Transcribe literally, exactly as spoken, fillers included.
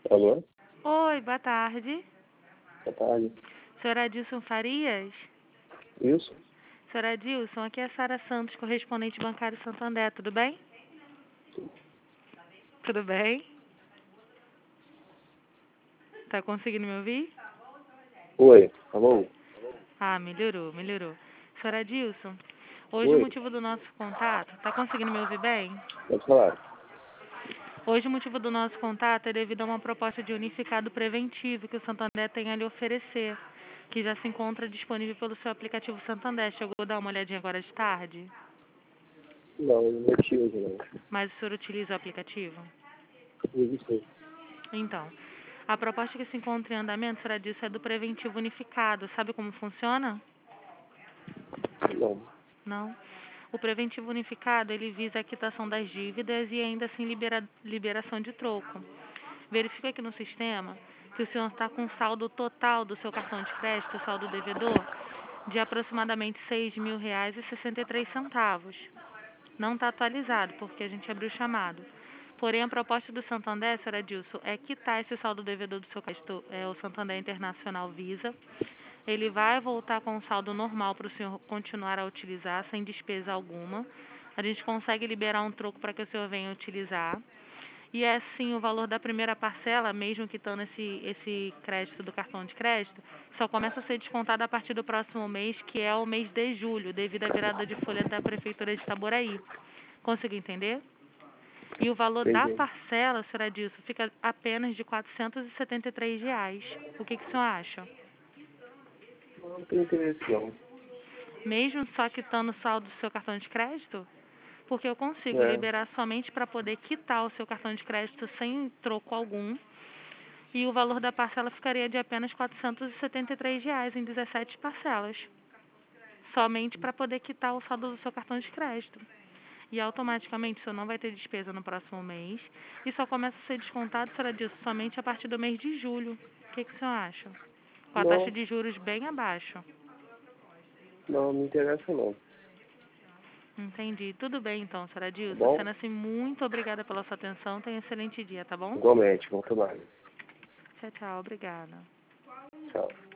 Alô? Oi, boa tarde. Boa tarde. Senhor Adilson Farias? Isso? Senhor Adilson, aqui é a Sara Santos, correspondente bancário Santander, tudo bem? Tudo bem? Tá conseguindo me ouvir? Oi, alô? Ah, melhorou, melhorou. Senhor Adilson, hoje o Oi, motivo do nosso contato, tá conseguindo me ouvir bem? pode falar. Hoje o motivo do nosso contato é devido a uma proposta de unificado preventivo que o Santander tem a lhe oferecer, que já se encontra disponível pelo seu aplicativo Santander. Chegou a dar uma olhadinha agora de tarde? Não, não meti hoje não. Mas o senhor utiliza o aplicativo? Isso. Então, a proposta que se encontra em andamento, será disso, é do preventivo unificado. Sabe como funciona? Não. Não? O preventivo unificado, ele visa a quitação das dívidas e ainda assim libera, liberação de troco. Verifica aqui no sistema que o senhor está com saldo total do seu cartão de crédito, saldo devedor, de aproximadamente seis mil reais e sessenta e três centavos. Não está atualizado, porque a gente abriu o chamado. Porém, a proposta do Santander, senhora Dilson, é quitar esse saldo devedor do seu crédito, é, o Santander Internacional Visa. Ele vai voltar com o saldo normal para o senhor continuar a utilizar, sem despesa alguma. A gente consegue liberar um troco para que o senhor venha utilizar. E é assim, o valor da primeira parcela, mesmo quitando esse, esse crédito do cartão de crédito, só começa a ser descontado a partir do próximo mês, que é o mês de julho, devido à virada de folha da Prefeitura de Itaboraí. Conseguiu entender? E o valor da Entendi. parcela, senhora Dilson, fica apenas de quatrocentos e setenta e três reais. O que, que o senhor acha? Não, não tem interesse não. Mesmo só quitando o saldo do seu cartão de crédito? Porque eu consigo É, liberar somente para poder quitar o seu cartão de crédito sem troco algum. E o valor da parcela ficaria de apenas quatrocentos e setenta e três reais em dezessete parcelas. Somente para poder quitar o saldo do seu cartão de crédito. E automaticamente o senhor não vai ter despesa no próximo mês. E só começa a ser descontado, senhora disso, somente a partir do mês de julho. O que, que o senhor acha? Com a taxa não, de juros bem abaixo. não, não interessa não. Entendi. Tudo bem então, senhora Tá Dilson. bom? Sendo assim, muito obrigada pela sua atenção. Tenha um excelente dia, tá bom? Igualmente, bom trabalho. Tchau, tchau. Obrigada. Tchau.